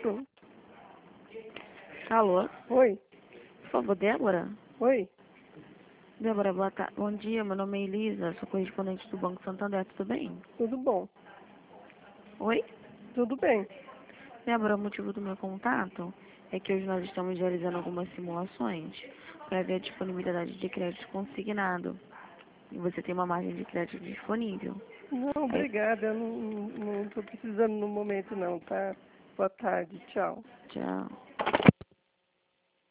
Isso. Alô? Oi. Por favor, Débora? Oi. Débora, boa tarde. Bom dia, meu nome é Elisa, sou correspondente do Banco Santander, tudo bem? Tudo bom. Oi? Tudo bem. Débora, o motivo do meu contato é que hoje nós estamos realizando algumas simulações para ver a disponibilidade de crédito consignado. E você tem uma margem de crédito disponível. Não, Aí, obrigada. Eu não tô precisando no momento não, tá? Boa tarde. Tchau. tchau.